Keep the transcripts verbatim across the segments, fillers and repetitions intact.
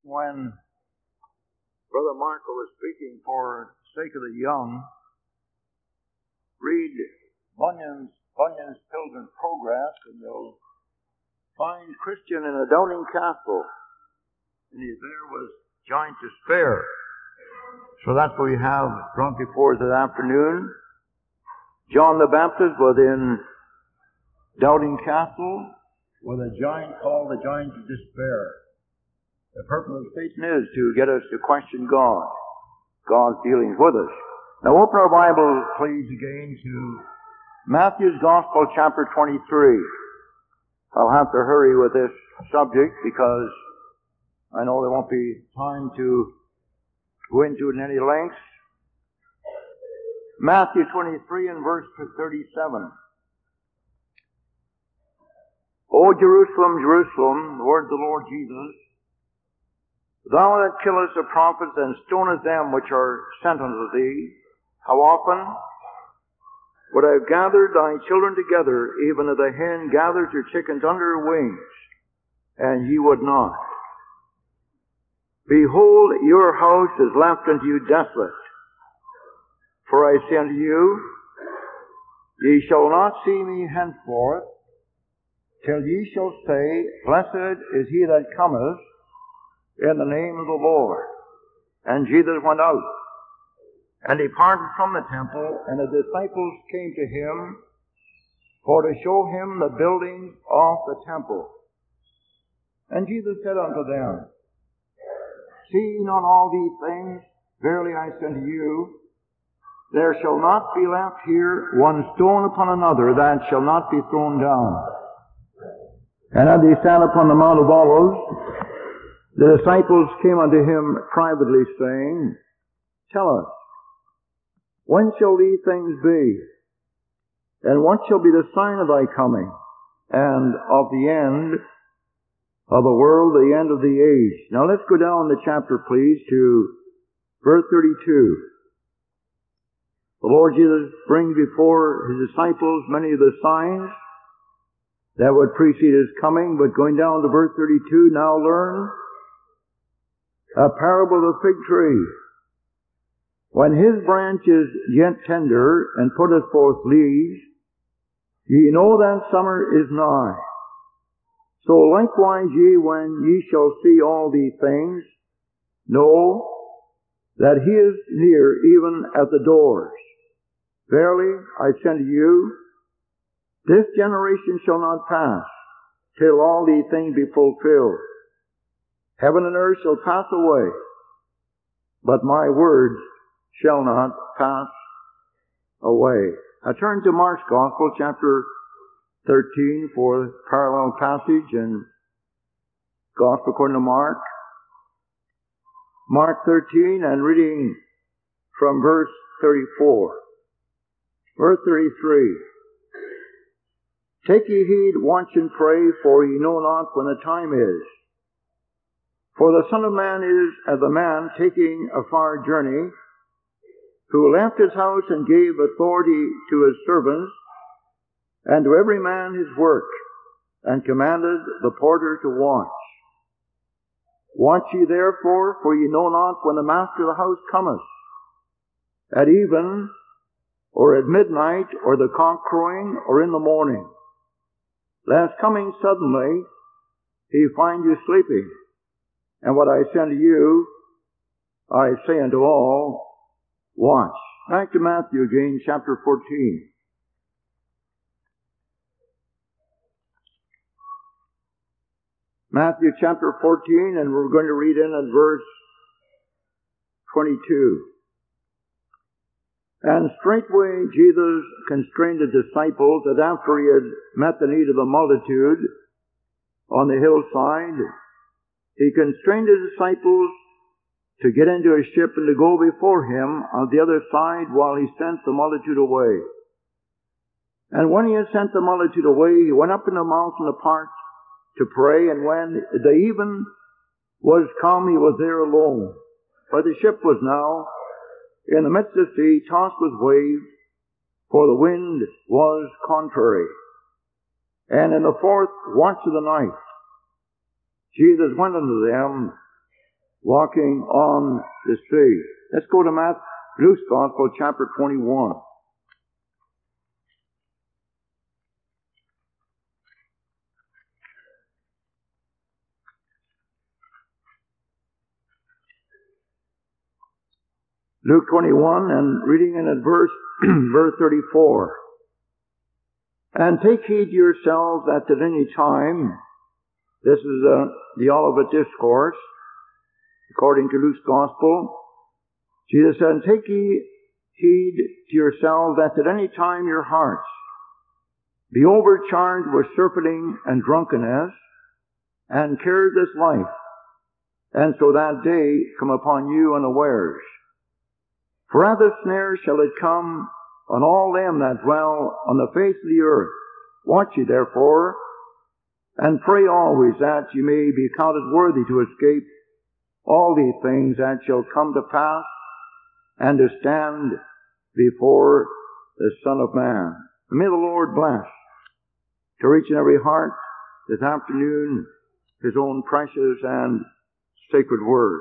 when Brother Marco was speaking for the sake of the young, read Bunyan's, Bunyan's Pilgrim's Progress, and you'll find Christian in a Doubting Castle. And he there was Giant Despair. So that's what we have drunk before this afternoon. John the Baptist was in Doubting Castle with a giant called the Giant of Despair. The purpose of Satan is to get us to question God, God's dealings with us. Now open our Bible, please, again to Matthew's Gospel, chapter twenty-three. I'll have to hurry with this subject because I know there won't be time to go into it in any length. Matthew twenty-three and verse thirty-seven. O Jerusalem, Jerusalem, the word of the Lord Jesus, thou that killest the prophets and stonest them which are sent unto thee, how often would I have gathered thy children together, even as a hen gathers her chickens under her wings, and ye would not. Behold, your house is left unto you desolate. For I say unto you, ye shall not see me henceforth, till ye shall say, Blessed is he that cometh in the name of the Lord. And Jesus went out and departed from the temple, and the disciples came to him for to show him the building of the temple. And Jesus said unto them, See ye not all these things? Verily I say unto you, there shall not be left here one stone upon another that shall not be thrown down. And as he sat upon the Mount of Olives, the disciples came unto him privately, saying, Tell us, when shall these things be? And what shall be the sign of thy coming, and of the end of the world, the end of the age? Now let's go down the chapter, please, to verse thirty-two. The Lord Jesus brings before his disciples many of the signs that would precede his coming, but going down to verse thirty-two, now learn a parable of the fig tree. When his branch is yet tender and putteth forth leaves, ye know that summer is nigh. So likewise ye, when ye shall see all these things, know that he is near, even at the doors. Verily I say unto you, this generation shall not pass till all these things be fulfilled. Heaven and earth shall pass away, but my words shall not pass away. I turn to Mark's Gospel, chapter thirteen, for a parallel passage in Gospel according to Mark. Mark thirteen, and reading from verse thirty-four. Verse thirty-three. Take ye heed, watch and pray, for ye know not when the time is. For the Son of Man is as a man taking a far journey, who left his house and gave authority to his servants, and to every man his work, and commanded the porter to watch. Watch ye therefore, for ye know not when the master of the house cometh, at even, or at midnight, or the cock crowing, or in the morning, lest coming suddenly he find you sleeping. And what I say unto you, I say unto all, watch. Back to Matthew again, chapter fourteen. Matthew chapter fourteen, and we're going to read in at verse twenty-two. And straightway Jesus constrained the disciples, that after he had met the need of the multitude on the hillside, he constrained his disciples to get into a ship and to go before him on the other side while he sent the multitude away. And when he had sent the multitude away, he went up in the mountain apart to pray, and when the even was come, he was there alone. For the ship was now in the midst of the sea, tossed with waves, for the wind was contrary. And in the fourth watch of the night, Jesus went unto them walking on the sea. Let's go to Matthew, Luke's Gospel, chapter twenty-one. Luke twenty-one, and reading in at verse, verse thirty-four. And take heed to yourselves that at any time, this is uh, the Olivet Discourse, according to Luke's Gospel. Jesus said, take ye heed to yourselves that at any time your hearts be overcharged with surfeiting and drunkenness, and care this life, and so that day come upon you unawares. For at the snare shall it come on all them that dwell on the face of the earth. Watch ye therefore, and pray always that ye may be counted worthy to escape all these things that shall come to pass, and to stand before the Son of Man. And may the Lord bless to each and every heart this afternoon His own precious and sacred word.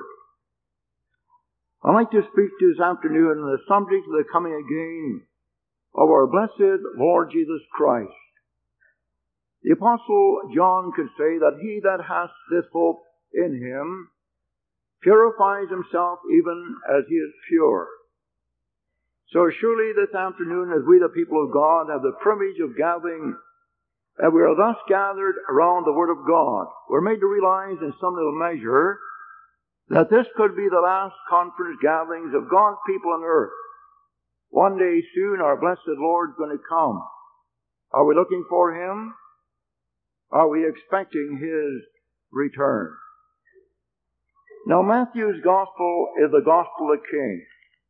I'd like to speak to you this afternoon on the subject of the coming again of our blessed Lord Jesus Christ. The Apostle John could say that he that hath this hope in him purifies himself even as he is pure. So surely this afternoon, as we the people of God have the privilege of gathering, and we are thus gathered around the Word of God, we're made to realize in some little measure that this could be the last conference gatherings of God's people on earth. One day soon our blessed Lord's going to come. Are we looking for Him? Are we expecting His return? Now Matthew's Gospel is the Gospel of the King.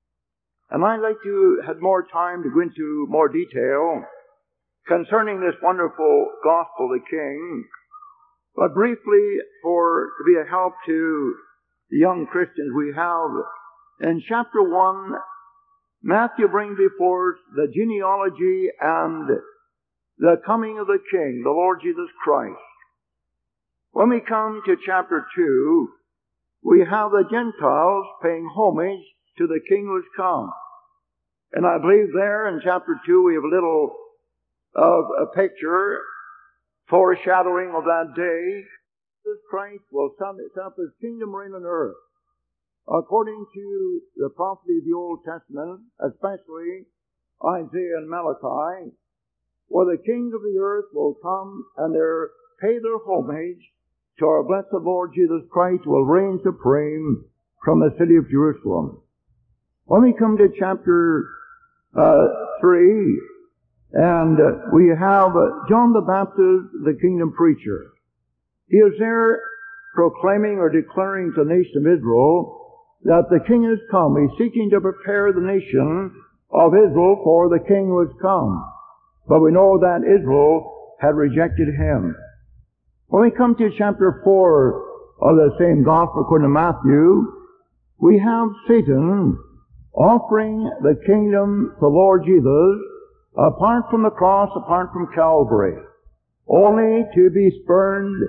And I'd like to have more time to go into more detail concerning this wonderful Gospel of the King. But briefly, for to be a help to the young Christians, we have in chapter one, Matthew brings before us the genealogy and the coming of the King, the Lord Jesus Christ. When we come to chapter two, we have the Gentiles paying homage to the King who has come. And I believe there in chapter two we have a little of a picture, foreshadowing of that day. Jesus Christ will set up His kingdom reign on earth. According to the prophecy of the Old Testament, especially Isaiah and Malachi, where the kings of the earth will come and their, pay their homage to our blessed Lord Jesus Christ, will reign supreme from the city of Jerusalem. When we come to chapter uh, three, and uh, we have uh, John the Baptist, the kingdom preacher. He is there proclaiming or declaring to the nation of Israel that the King has come. He's seeking to prepare the nation of Israel for the King who has come. But we know that Israel had rejected Him. When we come to chapter four of the same Gospel according to Matthew, we have Satan offering the kingdom to Lord Jesus apart from the cross, apart from Calvary, only to be spurned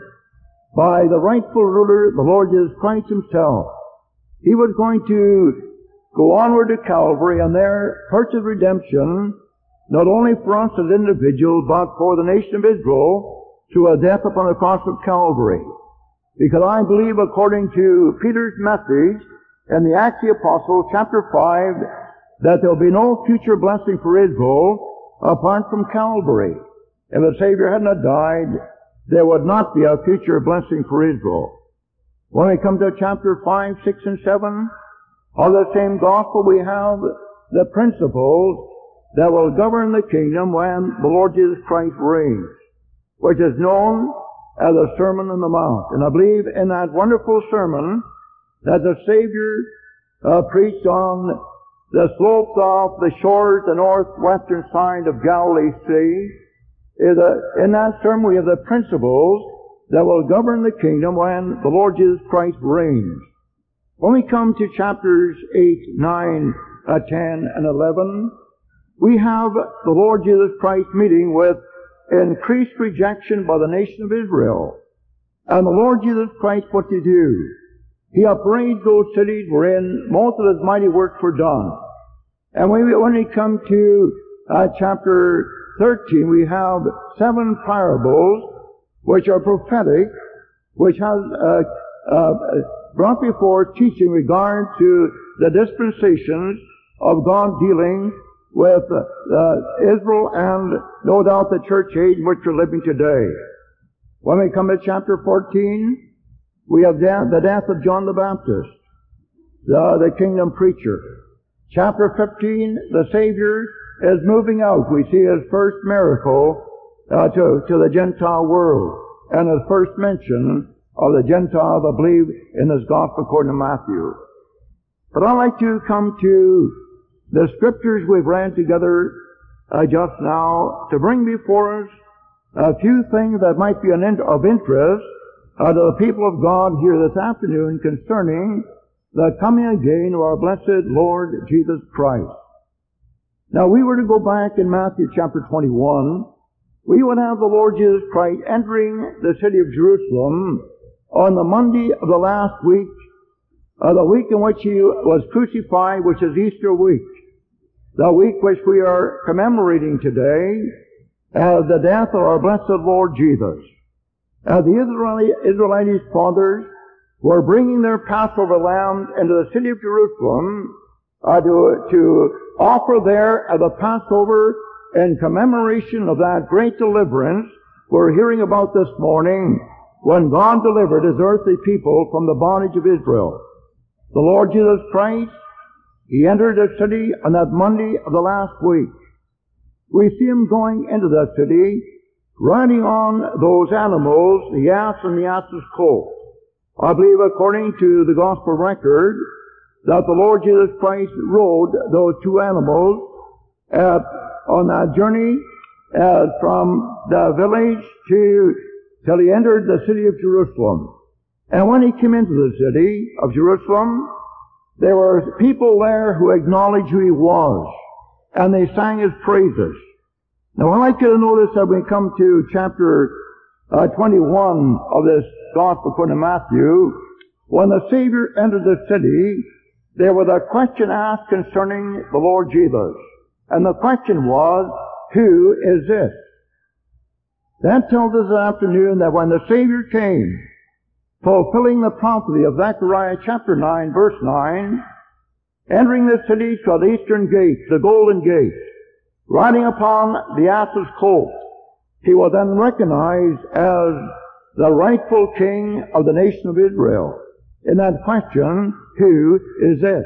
by the rightful ruler, the Lord Jesus Christ Himself. He was going to go onward to Calvary and there purchase redemption, not only for us as individuals, but for the nation of Israel through a death upon the cross of Calvary. Because I believe, according to Peter's message in the Acts of the Apostles, chapter five, that there will be no future blessing for Israel apart from Calvary. If the Savior had not died, there would not be a future blessing for Israel. When we come to chapter five, six, and seven of the same Gospel, we have the principles that will govern the kingdom when the Lord Jesus Christ reigns, which is known as the Sermon on the Mount. And I believe in that wonderful sermon that the Savior uh, preached on the slopes of the shores, the northwestern side of Galilee Sea. Is a, in that sermon we have the principles that will govern the kingdom when the Lord Jesus Christ reigns. When we come to chapters eight, nine, uh, ten, and eleven, we have the Lord Jesus Christ meeting with increased rejection by the nation of Israel. And the Lord Jesus Christ, what to do? He upbraids those cities wherein most of His mighty works were done. And when we, when we come to uh, chapter thirteen, we have seven parables which are prophetic, which has uh, uh, brought before teaching regard to the dispensations of God dealing with uh, uh, Israel and no doubt the church age in which we're living today. When we come to chapter fourteen, we have death, the death of John the Baptist, the, the kingdom preacher. Chapter fifteen, the Savior is moving out. We see His first miracle uh, to, to the Gentile world and His first mention of the Gentiles that believe in His gospel according to Matthew. But I'd like to come to the scriptures we've read together uh, just now to bring before us a few things that might be an in- of interest uh, to the people of God here this afternoon concerning the coming again of our blessed Lord Jesus Christ. Now, we were to go back in Matthew chapter twenty-one. We would have the Lord Jesus Christ entering the city of Jerusalem on the Monday of the last week, uh, the week in which He was crucified, which is Easter week, the week which we are commemorating today as the death of our blessed Lord Jesus. As the Israeli, Israelites' fathers were bringing their Passover lambs into the city of Jerusalem uh, to, to offer there at the Passover in commemoration of that great deliverance we're hearing about this morning when God delivered His earthly people from the bondage of Israel. The Lord Jesus Christ, He entered the city on that Monday of the last week. We see Him going into that city, riding on those animals, the ass and the ass's colt. I believe, according to the gospel record, that the Lord Jesus Christ rode those two animals uh, on that journey uh, from the village to till He entered the city of Jerusalem. And when He came into the city of Jerusalem, there were people there who acknowledged who He was, and they sang His praises. Now, I'd like you to notice that when we come to chapter uh, twenty-one of this Gospel according to Matthew, when the Savior entered the city, there was a question asked concerning the Lord Jesus. And the question was, who is this? That tells us this afternoon that when the Savior came, fulfilling the prophecy of Zechariah chapter nine, verse nine, entering the city to the eastern gate, the golden gate, riding upon the ass's colt, He was then recognized as the rightful king of the nation of Israel. In that question, who is this?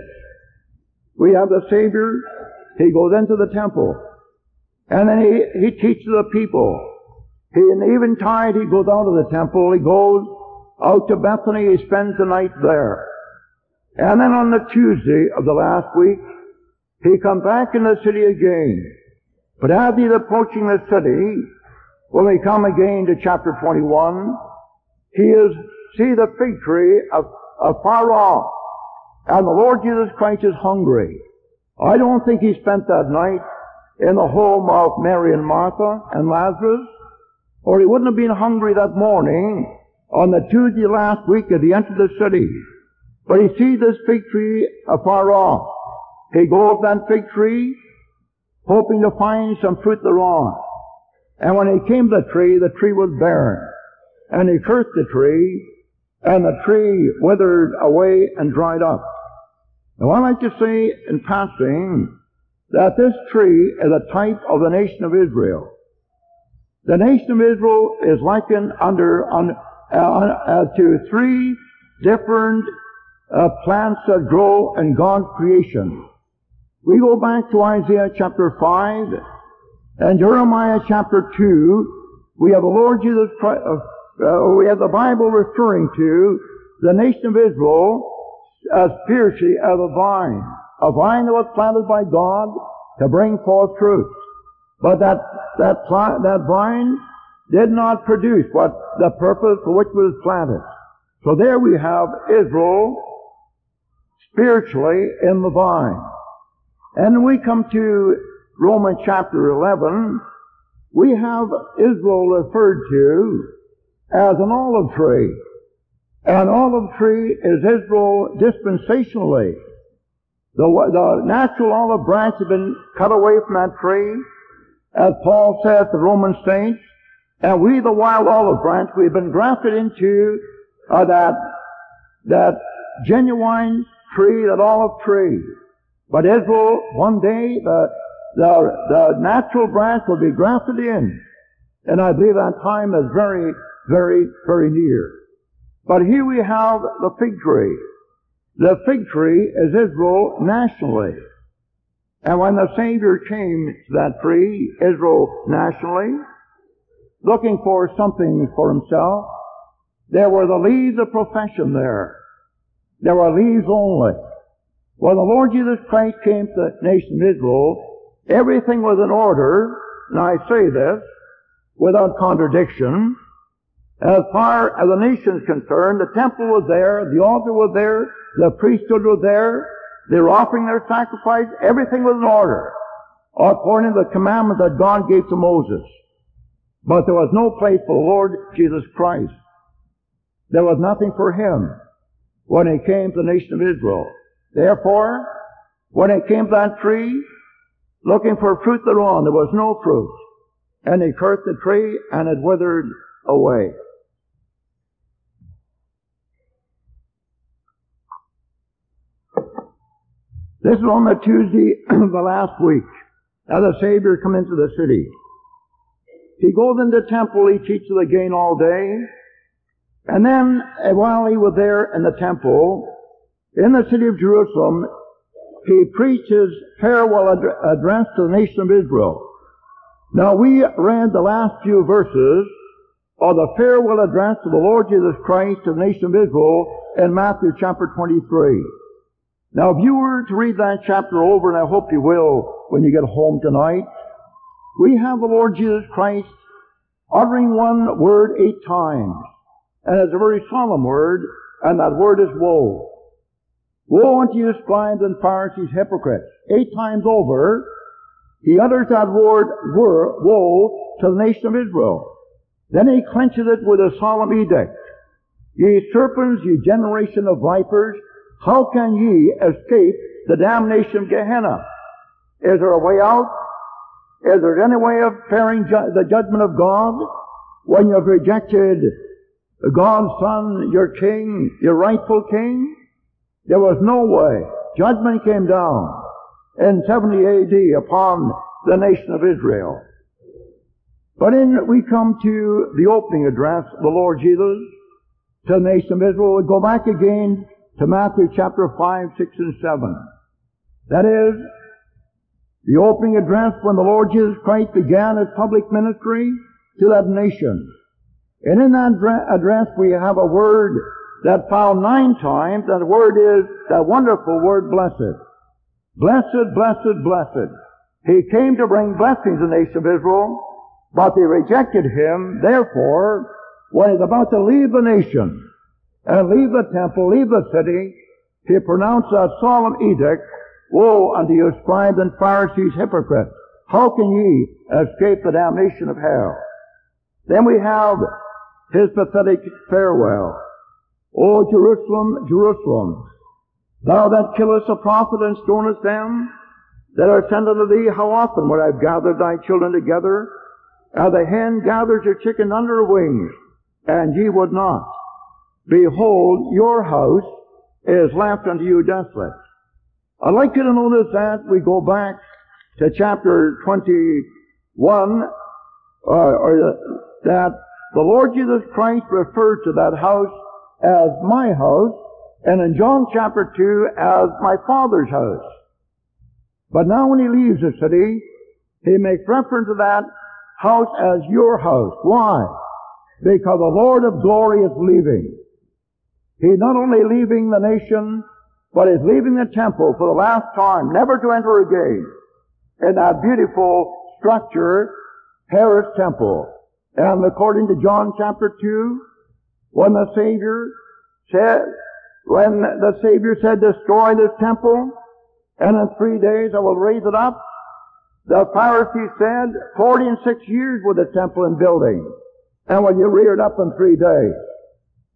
We have the Savior. He goes into the temple, and then he, he teaches the people. He, in eventide, he goes out of the temple. He goes out to Bethany. He spends the night there. And then on the Tuesday of the last week, he comes back in the city again. But as he's approaching the city, when we come again to chapter twenty-one, he is, see the fig tree of, of far off. And the Lord Jesus Christ is hungry. I don't think he spent that night in the home of Mary and Martha and Lazarus, or he wouldn't have been hungry that morning on the Tuesday last week as he entered the city. But he sees this fig tree afar off. He goes to that fig tree, hoping to find some fruit thereon. And when he came to the tree, the tree was barren. And he cursed the tree, and the tree withered away and dried up. Now I'd like to say in passing that this tree is a type of the nation of Israel. The nation of Israel is likened under on, uh, uh, to three different uh, plants that grow in God's creation. We go back to Isaiah chapter five and Jeremiah chapter two. We have the Lord Jesus Christ, uh, uh, we have the Bible referring to the nation of Israel as spiritually as a vine. A vine that was planted by God to bring forth fruit. But that, that plant, that vine did not produce what the purpose for which it was planted. So there we have Israel spiritually in the vine. And we come to Romans chapter eleven, we have Israel referred to as an olive tree. An olive tree is Israel dispensationally. The, the natural olive branch has been cut away from that tree, as Paul said to the Roman saints, and we, the wild olive branch, we've been grafted into uh, that, that genuine tree, that olive tree. But Israel, one day, the, the, the natural branch will be grafted in. And I believe that time is very, very, very near. But here we have the fig tree. The fig tree is Israel nationally. And when the Savior came to that tree, Israel nationally, looking for something for himself, there were the leaves of profession there. There were leaves only. When the Lord Jesus Christ came to the nation of Israel, everything was in order, and I say this without contradiction. As far as the nation is concerned, the temple was there, the altar was there, the priesthood was there, they were offering their sacrifice, everything was in order, according to the commandment that God gave to Moses. But there was no place for the Lord Jesus Christ. There was nothing for him when he came to the nation of Israel. Therefore, when he came to that tree, looking for fruit thereon, there was no fruit. And he cursed the tree, and it withered away. This is on the Tuesday of the last week, as the Savior come into the city. He goes into the temple, he teaches again all day, and then while he was there in the temple, in the city of Jerusalem, he preached his farewell ad- address to the nation of Israel. Now we read the last few verses of the farewell address of the Lord Jesus Christ to the nation of Israel in Matthew chapter twenty-three. Now, if you were to read that chapter over, and I hope you will when you get home tonight, we have the Lord Jesus Christ uttering one word eight times. And it's a very solemn word, and that word is woe. Woe unto you, scribes and Pharisees, hypocrites. Eight times over, he utters that word, word, woe, to the nation of Israel. Then he clenches it with a solemn edict. Ye serpents, ye generation of vipers, how can ye escape the damnation of Gehenna? Is there a way out? Is there any way of fearing ju- the judgment of God when you have rejected God's Son, your King, your rightful King? There was no way. Judgment came down in seventy A D upon the nation of Israel. But in we come to the opening address of the Lord Jesus to the nation of Israel. We go back again to Matthew chapter five, six, and seven. That is, the opening address when the Lord Jesus Christ began his public ministry to that nation. And in that address we have a word that found nine times, and the word is that wonderful word, blessed. Blessed, blessed, blessed. He came to bring blessings to the nation of Israel, but they rejected him. Therefore, when he's about to leave the nation, and leave the temple, leave the city, he pronounced that solemn edict, woe unto you, scribes and Pharisees, hypocrites! How can ye escape the damnation of hell? Then we have his pathetic farewell. O Jerusalem, Jerusalem, thou that killest a prophet and stonest them that are sent unto thee, how often would I have gathered thy children together, as a hen gathers her chicken under her wings, and ye would not. Behold, your house is left unto you desolate. I'd like you to notice that we go back to chapter twenty-one, uh, or that the Lord Jesus Christ referred to that house as my house, and in John chapter two as my Father's house. But now when he leaves the city, he makes reference to that house as your house. Why? Because the Lord of glory is leaving. He's not only leaving the nation, but he's leaving the temple for the last time, never to enter again in that beautiful structure, Herod's temple. And according to John chapter two, when the Savior said, when the Savior said, destroy this temple, and in three days I will raise it up, the Pharisees said, forty and six years with the temple in building, and will you rear it up in three days?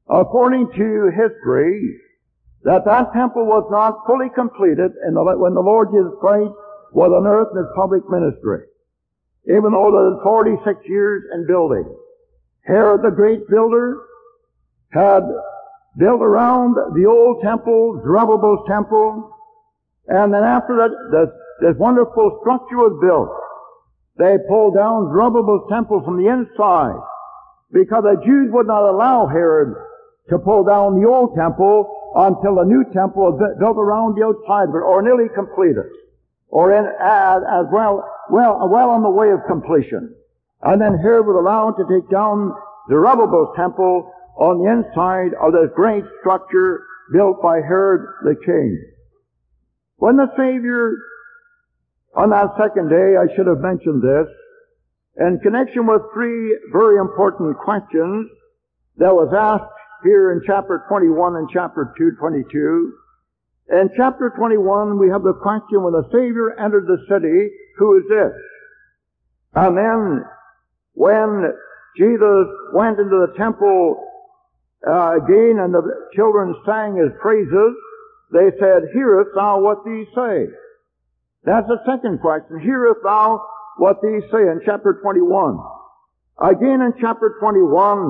according to history, that that temple was not fully completed in the, when the Lord Jesus Christ was on earth in His public ministry. Even though there was forty-six years in building. Herod the great builder had built around the old temple, Zerubbabel's temple, and then after that, this, this wonderful structure was built. They pulled down Zerubbabel's temple from the inside, because the Jews would not allow Herod to pull down the old temple until the new temple was built around the outside of it, or nearly completed, or in, as, as well, well, well on the way of completion. And then Herod was allowed to take down Zerubbabel's temple on the inside of this great structure built by Herod the king. When the Savior, on that second day, I should have mentioned this, in connection with three very important questions that was asked here in chapter twenty-one and chapter two twenty-two. In chapter twenty-one, we have the question, when the Savior entered the city, who is this? And then, when Jesus went into the temple uh, again and the children sang His praises, they said, hearest thou what these say? That's the second question. Hearest thou what these say in chapter twenty-one? Again in chapter twenty-one,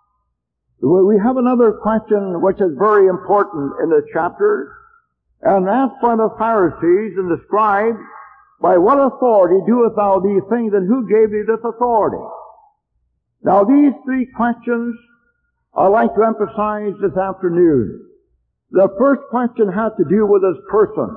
we have another question which is very important in this chapter, and asked by the Pharisees and the scribes, by what authority doest thou these things, and who gave thee this authority? Now these three questions I'd like to emphasize this afternoon. The first question has to do with His person.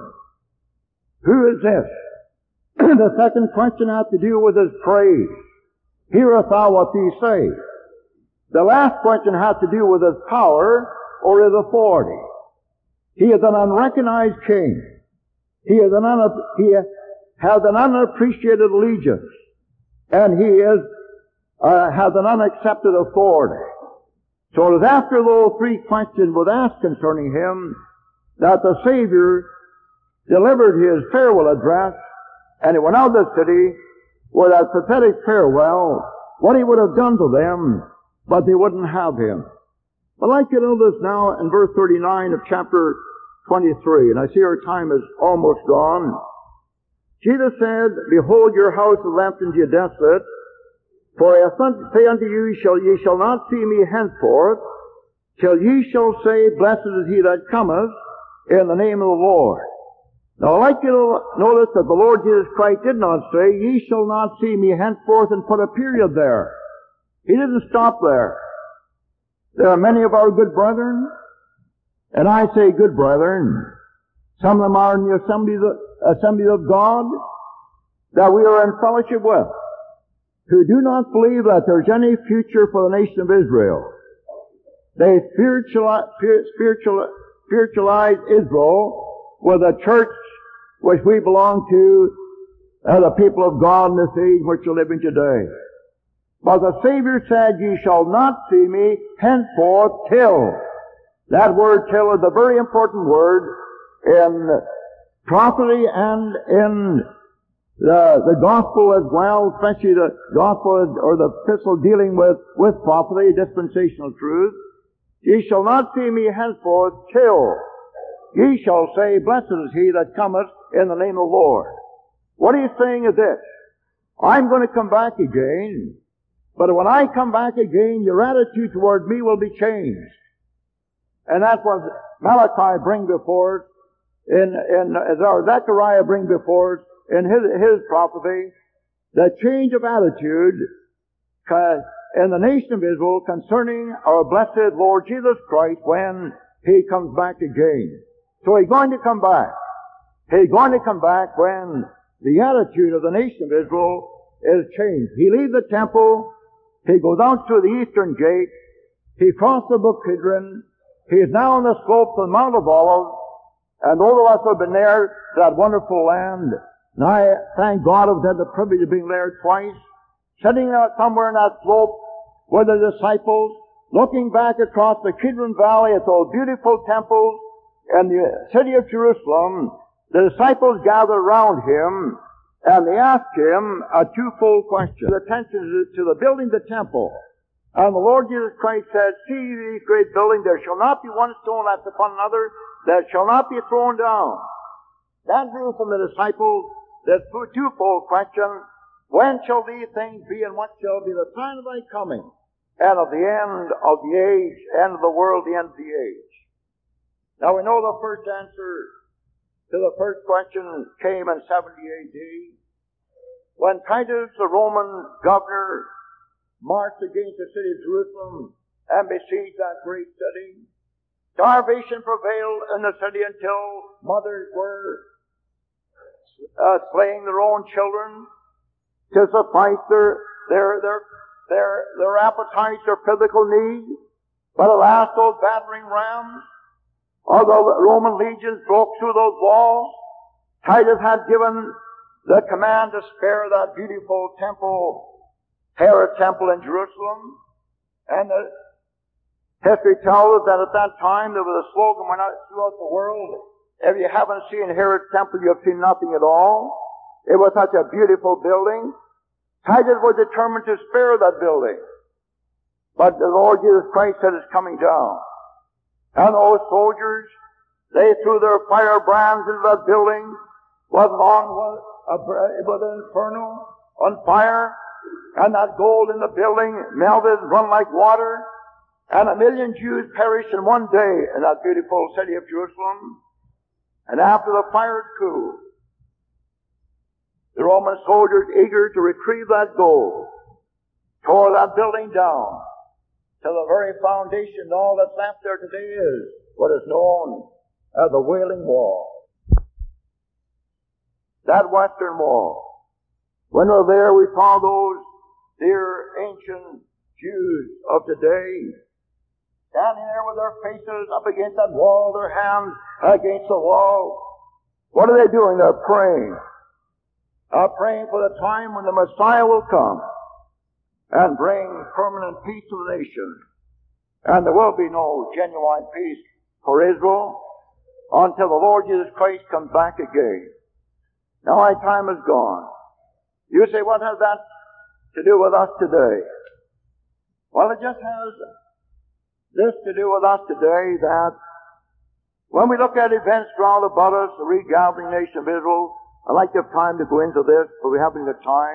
Who is this? The second question has to do with His praise. Hearest thou what these say? The last question has to do with His power or His authority. He is an unrecognized king. He is an un- he has an unappreciated allegiance. And He is, uh, has an unaccepted authority. So it is after those three questions were asked concerning Him that the Savior delivered His farewell address, and He went out of the city with that pathetic farewell, what He would have done to them, but they wouldn't have Him. I'd like you to know this now in verse thirty-nine of chapter twenty-three, and I see our time is almost gone. Jesus said, behold, your house is left unto you desolate, for I say unto you, shall, ye shall not see me henceforth, till ye shall say, blessed is he that cometh in the name of the Lord. Now I'd like you to notice that the Lord Jesus Christ did not say, ye shall not see me henceforth, and put a period there. He didn't stop there. There are many of our good brethren, and I say good brethren, some of them are in the assembly of, assembly of God, that we are in fellowship with, who do not believe that there's any future for the nation of Israel. They spiritualize, spiritual, spiritualize Israel with a church which we belong to as the people of God in this age which are living today. But the Savior said, ye shall not see me henceforth till. That word till is a very important word in prophecy and in the, the gospel as well, especially the gospel or the epistle dealing with, with prophecy, dispensational truth. Ye shall not see me henceforth till ye shall say, blessed is he that cometh in the name of the Lord. What he's saying is this: I'm going to come back again, but when I come back again, your attitude toward me will be changed. And that's what Malachi brings before us, in, in, as our Zechariah brings before us in his, his prophecy, the change of attitude in the nation of Israel concerning our blessed Lord Jesus Christ when He comes back again. So He's going to come back. He's going to come back when the attitude of the nation of Israel is changed. He leaves the temple, He goes out through the eastern gate, He crossed the brook Kidron, He is now on the slopes of the Mount of Olives, and all of us have been there to that wonderful land. And I thank God I've had the privilege of being there twice, sitting out somewhere in that slope with the disciples, looking back across the Kidron Valley at those beautiful temples and the city of Jerusalem. The disciples gathered around Him, and they asked Him a twofold question. Attention to the building of the temple. And the Lord Jesus Christ said, see these great buildings, there shall not be one stone left upon another, that shall not be thrown down. That drew from the disciples the twofold question, when shall these things be, and what shall be the sign of thy coming, and of the end of the age, end of the world, the end of the age? Now we know the first answer to the first question came in seventy A D, when Titus, the Roman governor, marched against the city of Jerusalem and besieged that great city. Starvation prevailed in the city until mothers were uh, slaying their own children to suffice their their their their their appetites, their physical needs. But alas, those battering rams of the Roman legions broke through those walls. Titus had given the command to spare that beautiful temple, Herod temple in Jerusalem, and the history tells us that at that time there was a slogan went out throughout the world, if you haven't seen Herod's temple, you have seen nothing at all. It was such a beautiful building. Titus was determined to spare that building. But the Lord Jesus Christ said it's coming down. And those soldiers, they threw their firebrands into that building. Was on was a, it was an inferno on fire, and that gold in the building melted and run like water. And a million Jews perished in one day in that beautiful city of Jerusalem. And after the fire had cooled, the Roman soldiers, eager to retrieve that gold, tore that building down to the very foundation. All that's left there today is what is known as the Wailing Wall. That western wall. When we were there, we saw those dear ancient Jews of today standing there with their faces up against that wall, their hands against the wall. What are they doing? They're praying. Uh, praying for the time when the Messiah will come and bring permanent peace to the nation. And there will be no genuine peace for Israel until the Lord Jesus Christ comes back again. Now our time is gone. You say, what has that to do with us today? Well, it just has this to do with us today, that when we look at events round about us, the regathering nation of Israel, I'd like to have time to go into this, but we haven't the time.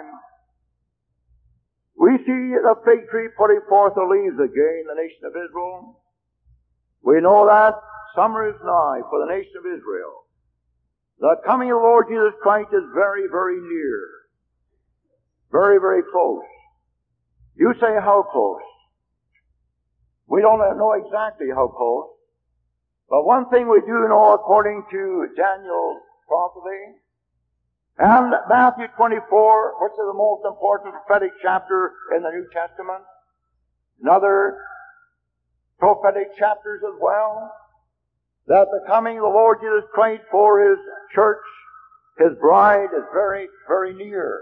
We see the fig tree putting forth the leaves again, the nation of Israel. We know that summer is nigh for the nation of Israel. The coming of the Lord Jesus Christ is very, very near. Very, very close. You say, how close? We don't know exactly how close. But one thing we do know, according to Daniel's prophecy, and Matthew twenty-four, which is the most important prophetic chapter in the New Testament, and other prophetic chapters as well, that the coming of the Lord Jesus Christ for His church, His bride, is very, very near.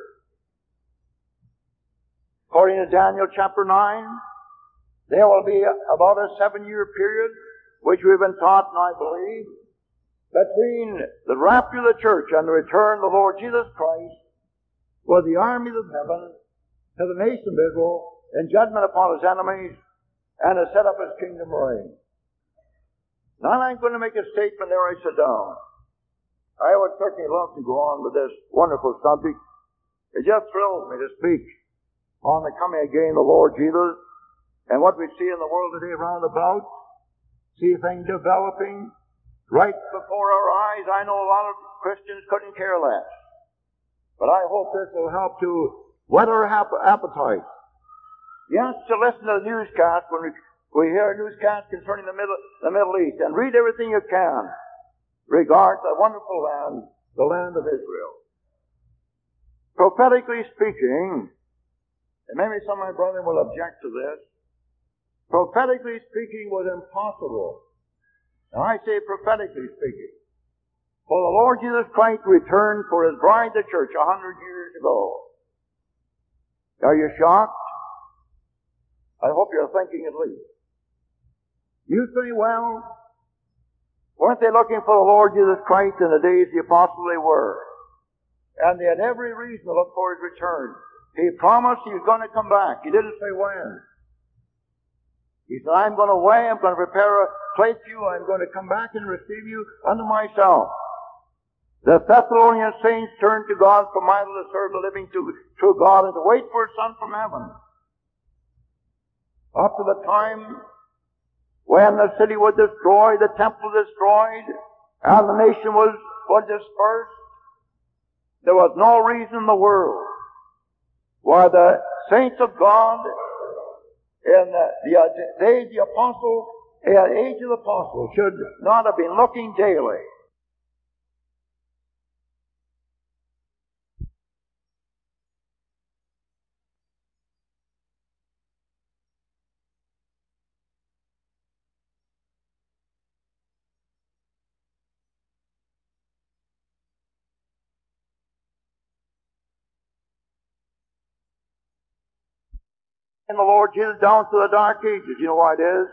According to Daniel chapter nine, there will be about a seven-year period, which we've been taught, and I believe, between the rapture of the church and the return of the Lord Jesus Christ, with the armies of heaven to the nation of Israel in judgment upon his enemies and to set up his kingdom reign. Now I'm going to make a statement there I sit down. I would certainly love to go on with this wonderful subject. It just thrills me to speak on the coming again of the Lord Jesus and what we see in the world today round about. See things developing right before our eyes. I know a lot of Christians couldn't care less. But I hope this will help to whet our appetite. Yes, to listen to the newscast when we, we hear a newscast concerning the Middle, the Middle East, and read everything you can regarding the wonderful land, the land of Israel. Prophetically speaking, and maybe some of my brethren will object to this, prophetically speaking was impossible. Now I say prophetically speaking. For the Lord Jesus Christ returned for His bride, the church, a hundred years ago. Are you shocked? I hope you're thinking at least. You say, well, weren't they looking for the Lord Jesus Christ in the days the apostles? They were. And they had every reason to look for His return. He promised He was going to come back. He didn't say when. He said, I'm going away, I'm going to prepare a place for you, I'm going to come back and receive you unto myself. The Thessalonian saints turned to God from idol to serve the living to true God and to wait for a son from heaven. Up to the time when the city was destroyed, the temple destroyed, and the nation was, was dispersed, there was no reason in the world why the saints of God in the, the, the age of the apostle, the age of the apostle should not have been looking daily in the Lord Jesus down to the dark ages. You know why it is?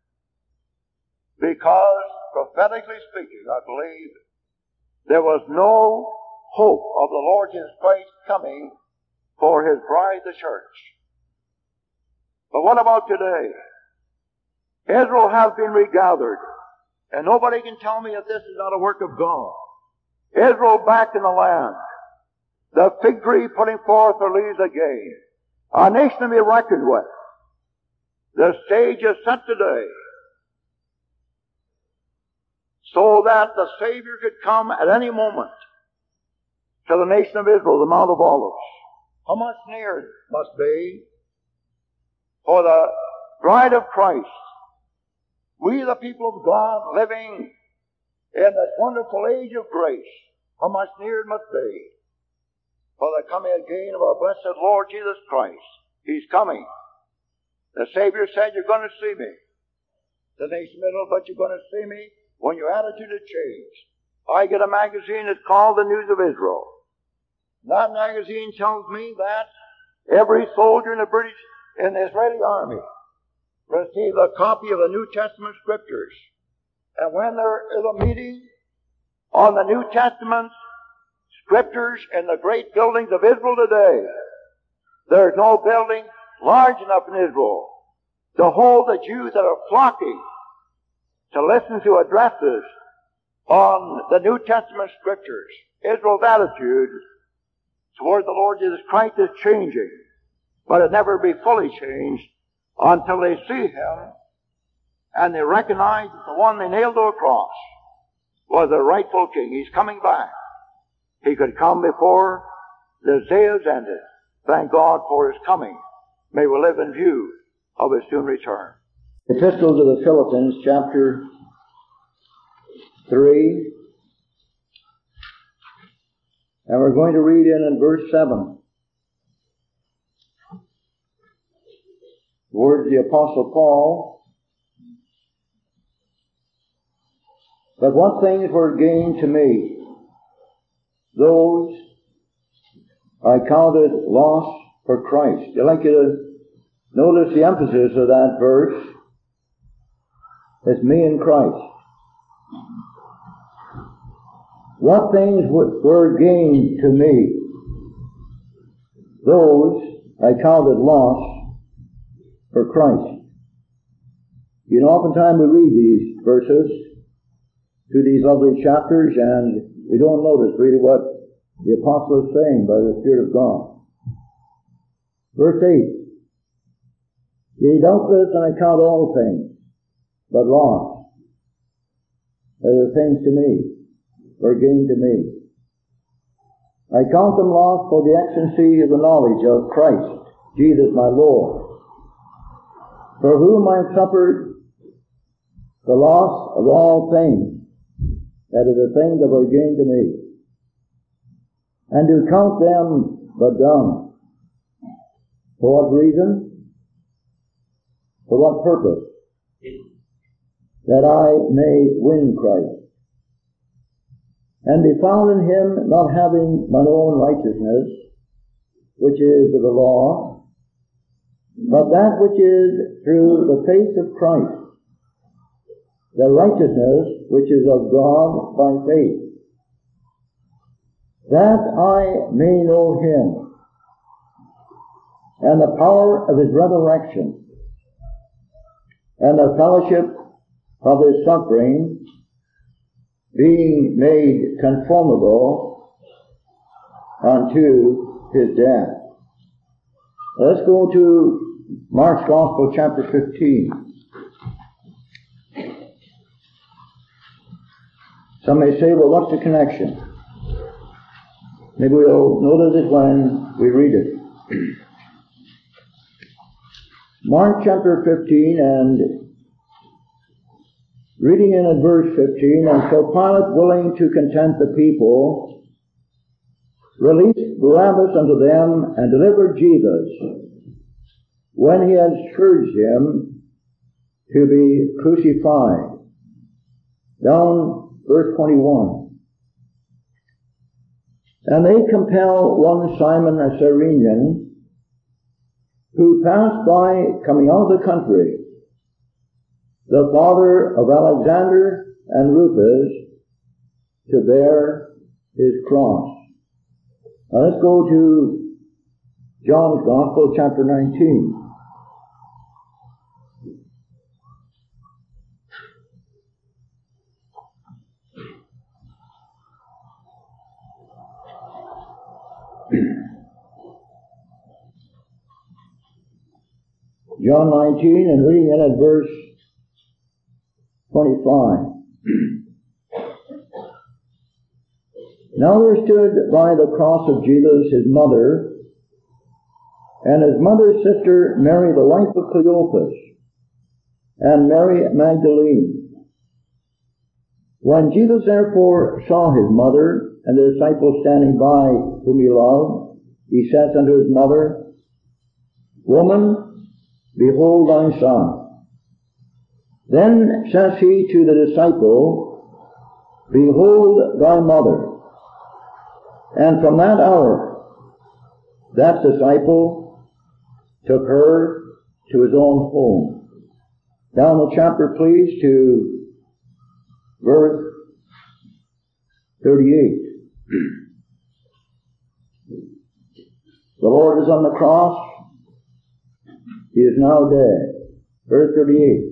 Because, prophetically speaking, I believe, there was no hope of the Lord Jesus Christ coming for His bride, the church. But what about today? Israel has been regathered, and nobody can tell me that this is not a work of God. Israel back in the land. The fig tree putting forth her leaves again. A nation to be reckoned with. The stage is set today so that the Savior could come at any moment to the nation of Israel, the Mount of Olives. How much nearer it must be for the bride of Christ, we the people of God living in this wonderful age of grace, how much nearer it must be for the coming again of our blessed Lord Jesus Christ. He's coming. The Savior said, you're going to see me. The nation middle, but you're going to see me when your attitude is changed. I get a magazine that's called The News of Israel. That magazine tells me that every soldier in the British, in the Israeli army receives a copy of the New Testament Scriptures. And when there is a meeting on the New Testament Scriptures in the great buildings of Israel today, there's no building large enough in Israel to hold the Jews that are flocking to listen to addresses on the New Testament Scriptures. Israel's attitude toward the Lord Jesus Christ is changing, but it never be fully changed until they see Him and they recognize that the one they nailed to a cross was the rightful King. He's coming back. He could come before the Zayas ended. Thank God for His coming. May we live in view of His soon return. Epistle to the Philippians, chapter three. And we're going to read in in verse seven. The words of the Apostle Paul. But what things were gained to me, those I counted loss for Christ. I'd like you to notice the emphasis of that verse. It's me and Christ. What things were gained to me, those I counted loss for Christ. You know, oftentimes we read these verses through these lovely chapters and we don't notice really what the apostle is saying by the Spirit of God. Verse eight. Yea, doubtless I count all things but loss, as the things to me were gain to me. I count them lost for the excellency of the knowledge of Christ, Jesus my Lord, for whom I have suffered the loss of all things, that is the things that were gain to me, and to count them but dung. For what reason? For what purpose? That I may win Christ, and be found in Him, not having mine own righteousness, which is of the law, but that which is through the faith of Christ, the righteousness which is of God by faith, that I may know Him, and the power of His resurrection, and the fellowship of his suffering, being made conformable unto his death. Let's go to Mark's Gospel, chapter fifteen. Some may say, well, what's the connection? Maybe we'll notice it when we read it. Mark chapter fifteen, and reading in at verse fifteen, and so Pilate, willing to content the people, released Barabbas unto them, and delivered Jesus, when he had scourged him, to be crucified. Down verse twenty-one. And they compel one Simon a Cyrenian, who passed by coming out of the country, the father of Alexander and Rufus, to bear his cross. Now let's go to John's Gospel, chapter nineteen. John nineteen, and reading in at verse twenty-five. Now there stood by the cross of Jesus his mother, and his mother's sister Mary, the wife of Cleophas, and Mary Magdalene. When Jesus therefore saw his mother and the disciples standing by whom he loved, he saith unto his mother, Woman, behold thy son. Then says he to the disciple, Behold thy mother. And from that hour, that disciple took her to his own home. Down the chapter, please, to verse thirty-eight. The Lord is on the cross. He is now dead. Verse thirty-eight.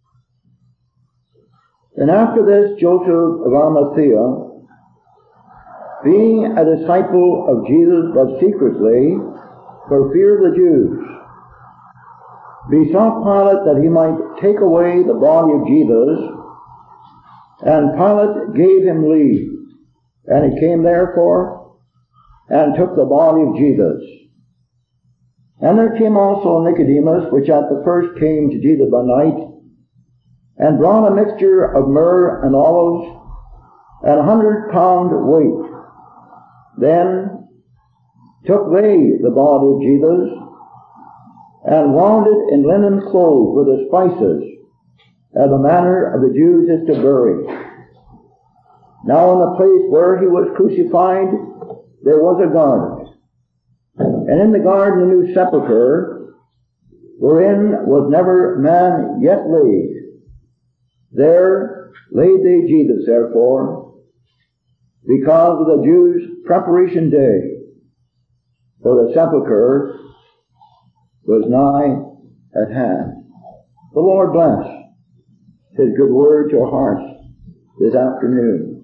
And after this, Joseph of Arimathea, being a disciple of Jesus, but secretly, for fear of the Jews, besought Pilate that he might take away the body of Jesus, and Pilate gave him leave. And he came therefore, and took the body of Jesus. And there came also Nicodemus, which at the first came to Jesus by night, and brought a mixture of myrrh and aloes, and a hundred pound weight. Then took they the body of Jesus, and wound it in linen clothes with the spices, as the manner of the Jews is to bury. Now in the place where he was crucified, there was a garden. And in the garden a new sepulchre, wherein was never man yet laid. There laid they Jesus, therefore, because of the Jews' preparation day, for the sepulchre was nigh at hand. The Lord bless his good word to our hearts this afternoon.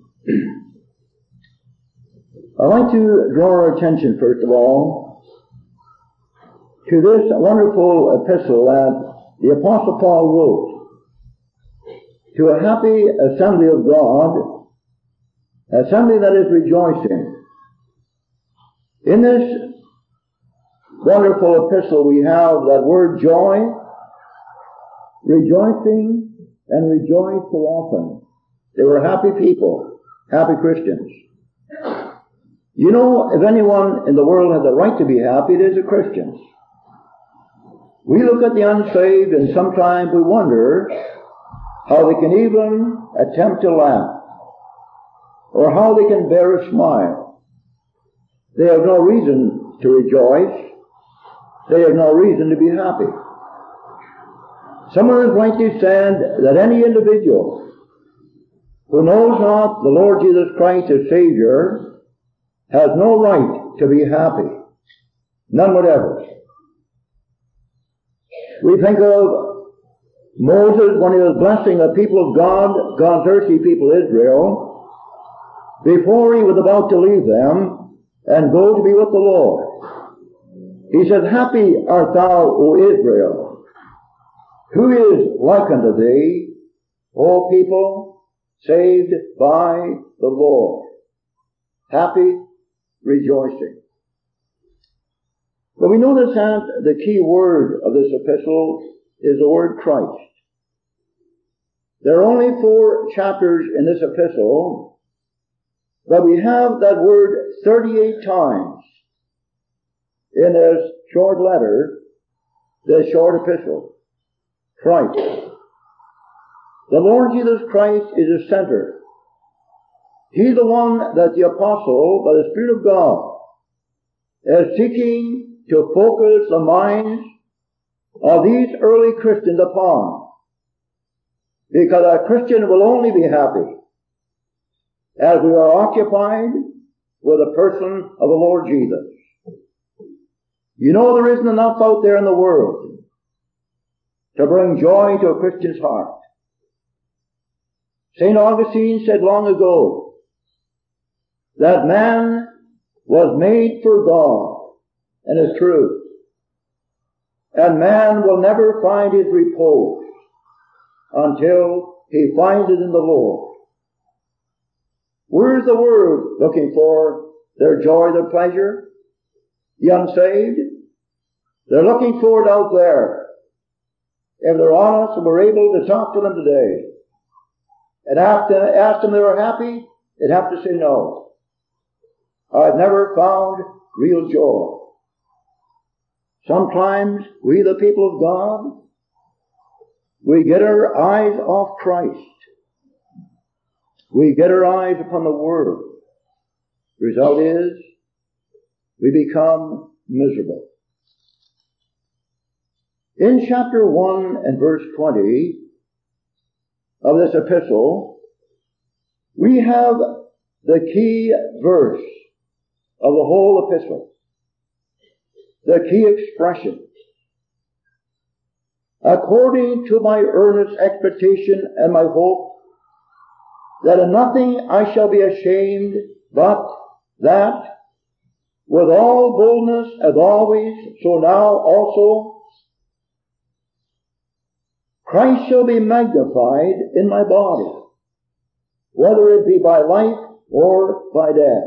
I'd like to draw our attention, first of all, to this wonderful epistle that the Apostle Paul wrote to a happy assembly of God, assembly that is rejoicing. In this wonderful epistle we have that word joy, rejoicing, and rejoice so often. They were happy people, happy Christians. You know, if anyone in the world has the right to be happy, it is the Christians. We look at the unsaved and sometimes we wonder how they can even attempt to laugh, or how they can bear a smile. They have no reason to rejoice. They have no reason to be happy. Someone has rightly said that any individual who knows not the Lord Jesus Christ as Savior has no right to be happy. None whatever. We think of Moses, when he was blessing the people of God, God's earthly people Israel, before he was about to leave them and go to be with the Lord, he said, Happy art thou, O Israel, who is like unto thee, O people saved by the Lord. Happy, rejoicing. But we notice that the key word of this epistle is the word Christ. There are only four chapters in this epistle, but we have that word thirty-eight times in this short letter, this short epistle. Christ. The Lord Jesus Christ is the center. He's the one that the apostle, by the Spirit of God, is seeking to focus the minds of these early Christians upon. Because a Christian will only be happy as we are occupied with the person of the Lord Jesus. You know, there isn't enough out there in the world to bring joy to a Christian's heart. Saint Augustine said long ago that man was made for God, and it's true. And man will never find his repose until he finds it in the Lord. Where's the world looking for their joy, their pleasure? The unsaved? They're looking for it out there. If they're honest and we're able to talk to them today and have to ask them if they were happy, they'd have to say no. I've never found real joy. Sometimes we, the people of God, we get our eyes off Christ. We get our eyes upon the world. The result is we become miserable. In chapter one and verse twenty of this epistle, we have the key verse of the whole epistle. The key expression. According to my earnest expectation and my hope, that in nothing I shall be ashamed, but that with all boldness as always, so now also, Christ shall be magnified in my body, whether it be by life or by death.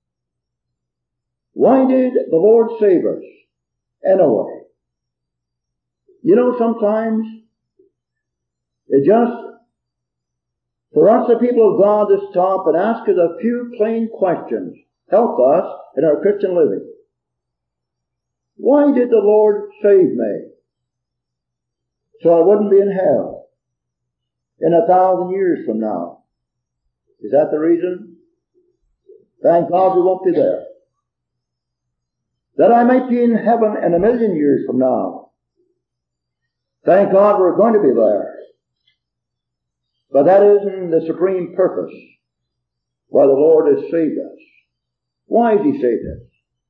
Why did the Lord save us anyway? You know, sometimes it just, for us the people of God, to stop and ask us a few plain questions help us in our Christian living. Why did the Lord save me? So I wouldn't be in hell in a thousand years from now. Is that the reason? Thank God we won't be there. That I might be in heaven in a million years from now. Thank God we're going to be there. But that isn't the supreme purpose why the Lord has saved us. Why has He saved us?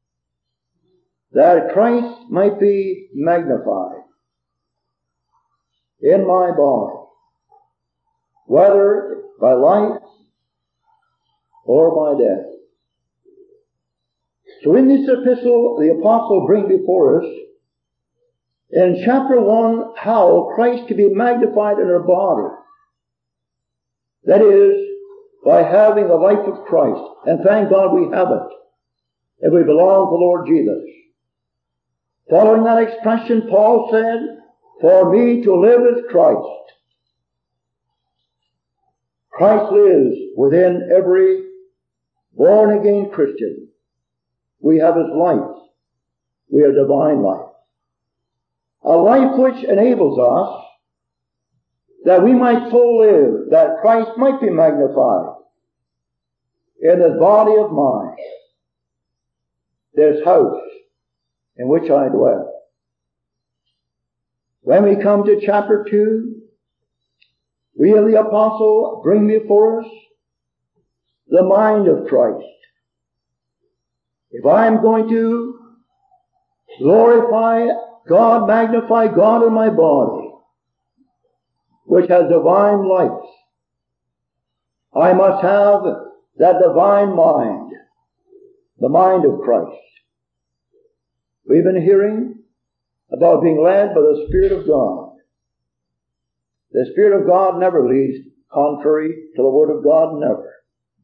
That Christ might be magnified in my body, whether by life or by death. So in this epistle, the apostle brings before us, in chapter one, how Christ can be magnified in our body. That is, by having the life of Christ. And thank God we have it, if we belong to the Lord Jesus. Following that expression, Paul said, for me to live is Christ. Christ lives within every born-again Christian. We have His life. We have divine life. A life which enables us that we might so live that Christ might be magnified in this body of mine, this house in which I dwell. When we come to chapter two, we have the apostle bring before us the mind of Christ. If I'm going to glorify God, magnify God in my body, which has divine life. I must have that divine mind, the mind of Christ. We've been hearing about being led by the Spirit of God. The Spirit of God never leads contrary to the Word of God, never.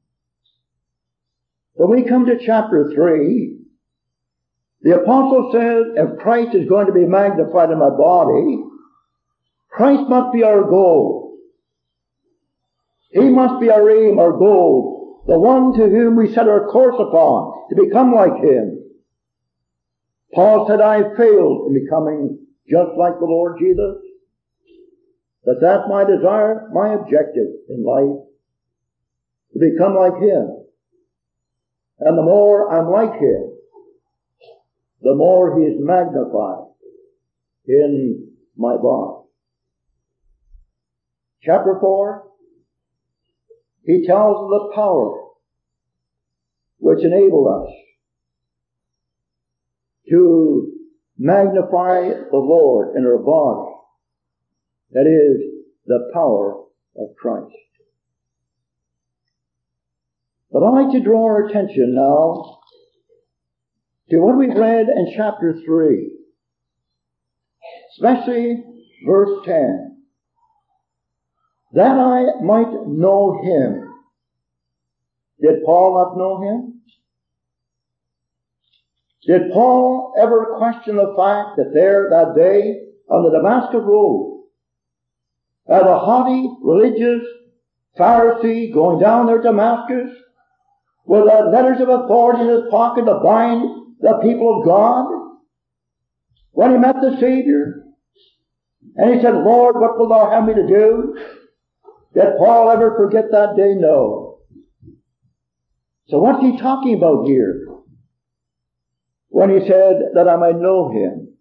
When we come to chapter three, the apostle says, if Christ is going to be magnified in my body, Christ must be our goal. He must be our aim, our goal, the one to whom we set our course upon, to become like Him. Paul said, I failed in becoming just like the Lord Jesus. That that's my desire, my objective in life, to become like Him. And the more I'm like Him, the more He is magnified in my body. Chapter four, he tells of the power which enabled us to magnify the Lord in our body. That is, the power of Christ. But I'd like to draw our attention now to what we've read in chapter three, especially verse ten. That I might know Him. Did Paul not know Him? Did Paul ever question the fact that there that day on the Damascus road, as a haughty religious Pharisee going down there to Damascus with the letters of authority in his pocket to bind the people of God, when he met the Savior, and he said, Lord, what wilt thou have me to do? Did Paul ever forget that day? No. So what's he talking about here when he said that I might know Him?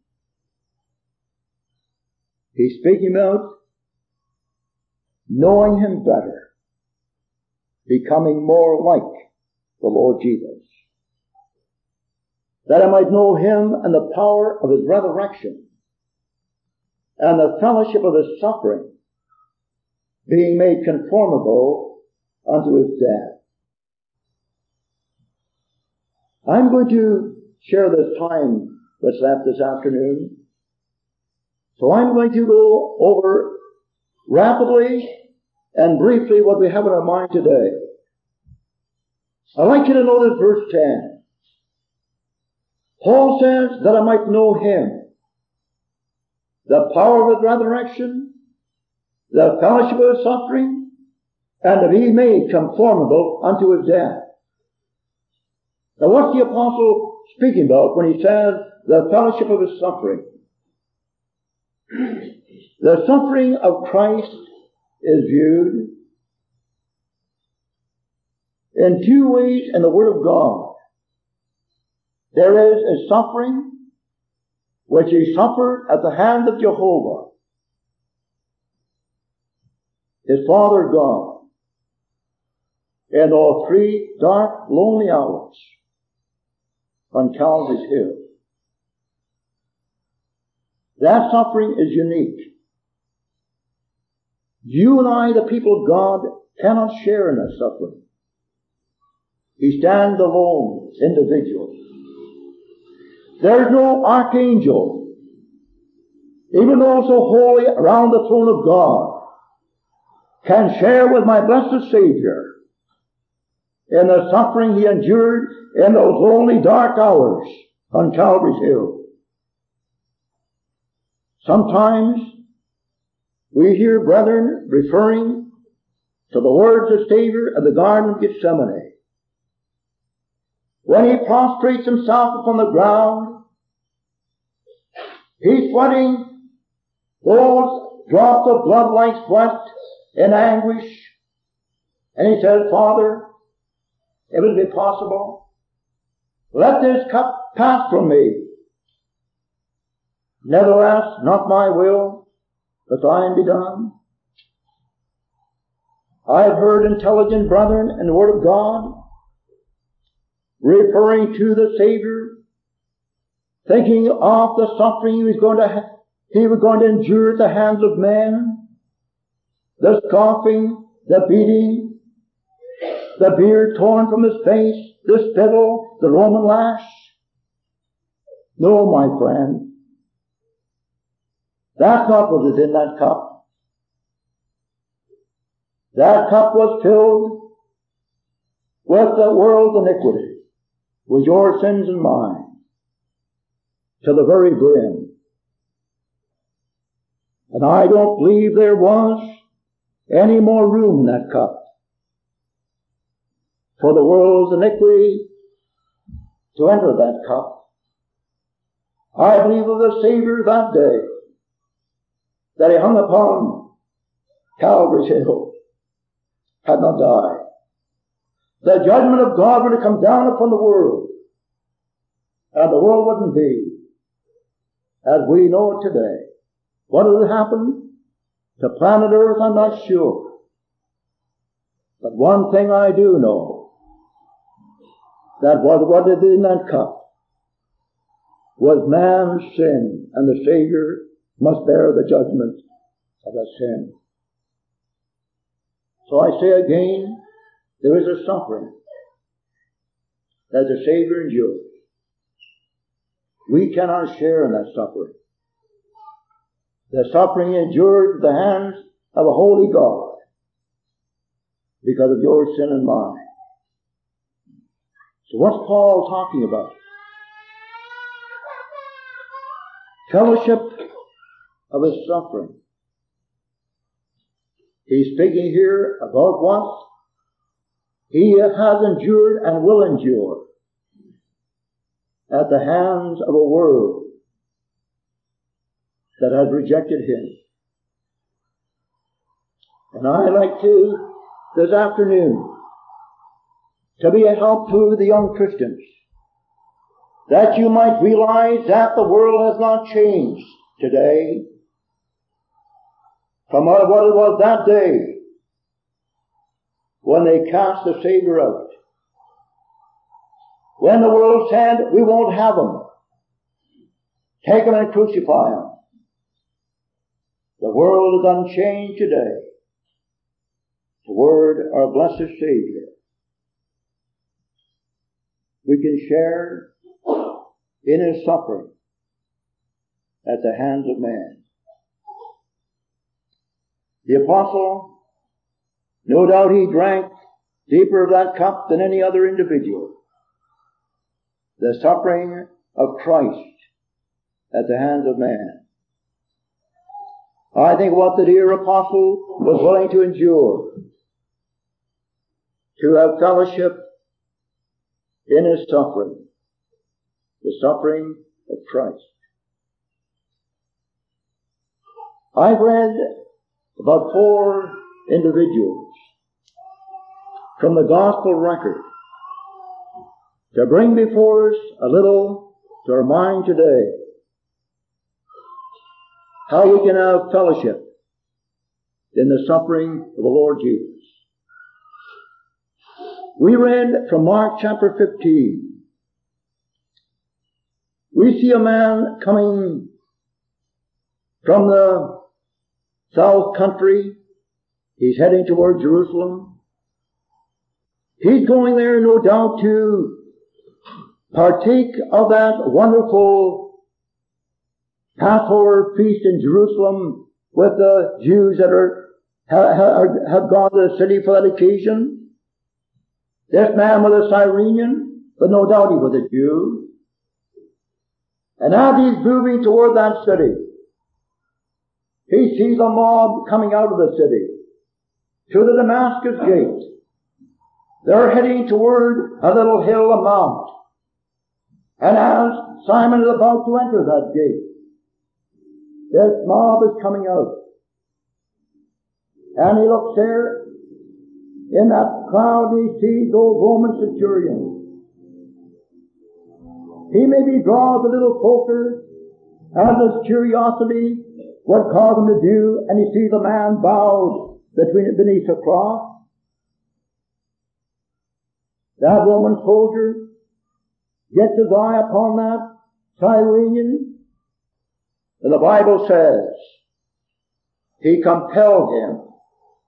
He's speaking about knowing Him better, becoming more like the Lord Jesus. That I might know Him and the power of His resurrection and the fellowship of His suffering, being made conformable unto His death. I'm going to share this time that's left this afternoon. So I'm going to go over rapidly and briefly what we have in our mind today. I'd like you to notice verse ten. Paul says that I might know Him, the power of His resurrection, the fellowship of His suffering, and to be made conformable unto His death. Now what's the apostle speaking about when he says the fellowship of His suffering? The suffering of Christ is viewed in two ways in the Word of God. There is a suffering which He suffered at the hand of Jehovah, His Father God, in all three dark, lonely hours on Calvary's Hill. That suffering is unique. You and I, the people of God, cannot share in that suffering. He stands alone, individual. There's no archangel, even though so holy around the throne of God, can share with my blessed Savior in the suffering He endured in those lonely dark hours on Calvary's Hill. Sometimes we hear brethren referring to the words of Savior in the Garden of Gethsemane, when He prostrates Himself upon the ground. He's sweating those drops of blood like sweat in anguish, and He says, Father, if it be possible, let this cup pass from me. Nevertheless, not my will, but thine be done. I have heard intelligent brethren in the Word of God referring to the Savior, thinking of the suffering He was going to, he was going to endure at the hands of men, the scoffing, the beating, the beard torn from his face, the spittle, the Roman lash? No, my friend. That's not what is in that cup. That cup was filled with the world's iniquity, with your sins and mine, to the very brim. And I don't believe there was any more room in that cup for the world's iniquity to enter that cup. I believe of the Savior that day, that he hung upon Calvary's hill, had not died. The judgment of God would have come down upon the world, and the world wouldn't be as we know it today. What has happened to planet Earth, I'm not sure. But one thing I do know, that what, what is in that cup was man's sin, and the Savior must bear the judgment of that sin. So I say again, there is a suffering that the Savior endured. We cannot share in that suffering. The suffering endured at the hands of a holy God because of your sin and mine. So what's Paul talking about? Fellowship of his suffering. He's speaking here about what he has endured and will endure at the hands of a world that has rejected him. And I like to, this afternoon, to be a help to the young Christians, that you might realize that the world has not changed today from what it was that day when they cast the Savior out. When the world said, we won't have him. Take him and crucify him. The world is unchanged today toward our blessed Savior. We can share in his suffering at the hands of man. The apostle, no doubt he drank deeper of that cup than any other individual. The suffering of Christ at the hands of man. I think what the dear apostle was willing to endure, to have fellowship in his suffering, the suffering of Christ. I've read about four individuals from the gospel record to bring before us a little to our mind today how we can have fellowship in the suffering of the Lord Jesus. We read from Mark chapter fifteen. We see a man coming from the south country. He's heading toward Jerusalem. He's going there, no doubt, to partake of that wonderful Passover feast in Jerusalem with the Jews that are have, have gone to the city for that occasion. This man was a Cyrenian, but no doubt he was a Jew. And as he's moving toward that city, he sees a mob coming out of the city to the Damascus gate. They're heading toward a little hill, a mount. And as Simon is about to enter that gate, this mob is coming out. And he looks there in that crowd and he sees those Roman centurions. He maybe draws a little closer as his curiosity would cause him to do, and he sees a man bowed between beneath a cross. That Roman soldier gets his eye upon that Cyrenian, and the Bible says he compelled him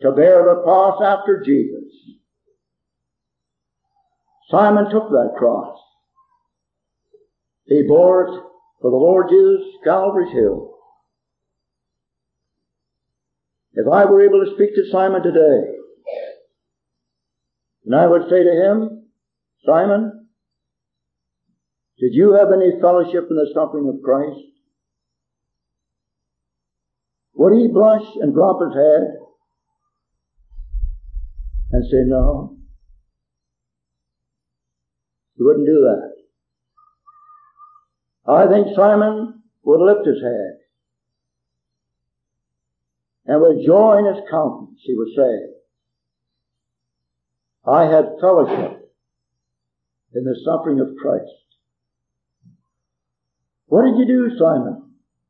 to bear the cross after Jesus. Simon took that cross. He bore it for the Lord Jesus, Calvary's Hill. If I were able to speak to Simon today, and I would say to him, Simon, did you have any fellowship in the suffering of Christ? Would he blush and drop his head and say no? He wouldn't do that. I think Simon would lift his head, and with joy in his countenance he would say, I had fellowship in the suffering of Christ. What did you do, Simon?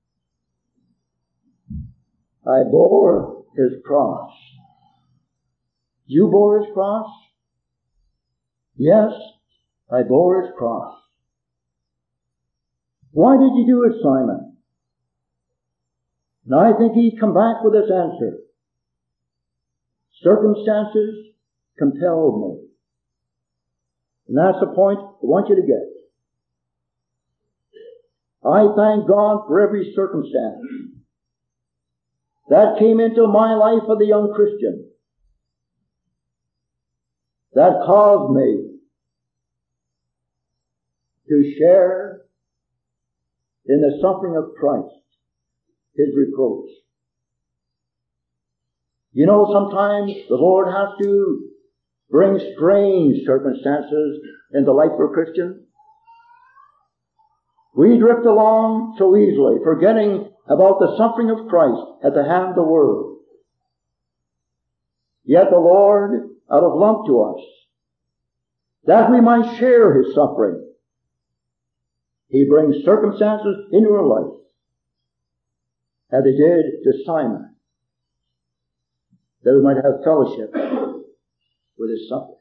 I bore his cross. You bore his cross? Yes, I bore his cross. Why did you do it, Simon? And I think he'd come back with this answer. Circumstances compelled me. And that's the point I want you to get. I thank God for every circumstance that came into my life as a young Christian that caused me to share in the suffering of Christ, his reproach. You know, sometimes the Lord has to bring strange circumstances in the life of a Christian. We drift along so easily, forgetting about the suffering of Christ at the hand of the world. Yet the Lord, out of love to us, that we might share his suffering, he brings circumstances into our life, as he did to Simon, that we might have fellowship with his suffering.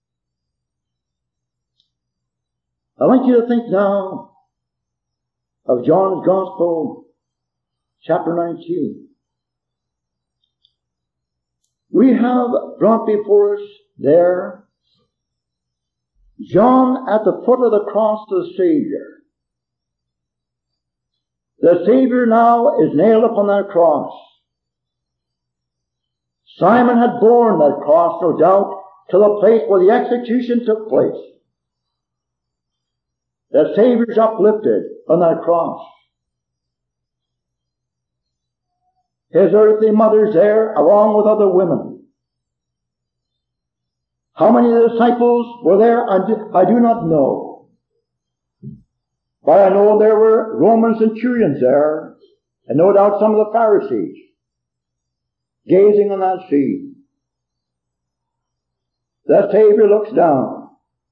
I want you to think now of John's Gospel, chapter nineteen. We have brought before us there John at the foot of the cross of the Savior. The Savior now is nailed upon that cross. Simon had borne that cross, no doubt, to the place where the execution took place. The Savior's uplifted on that cross. His earthly mother's there, along with other women. How many of the disciples were there? I do, I do not know. But I know there were Roman centurions there, and no doubt some of the Pharisees, gazing on that scene. The Savior looks down.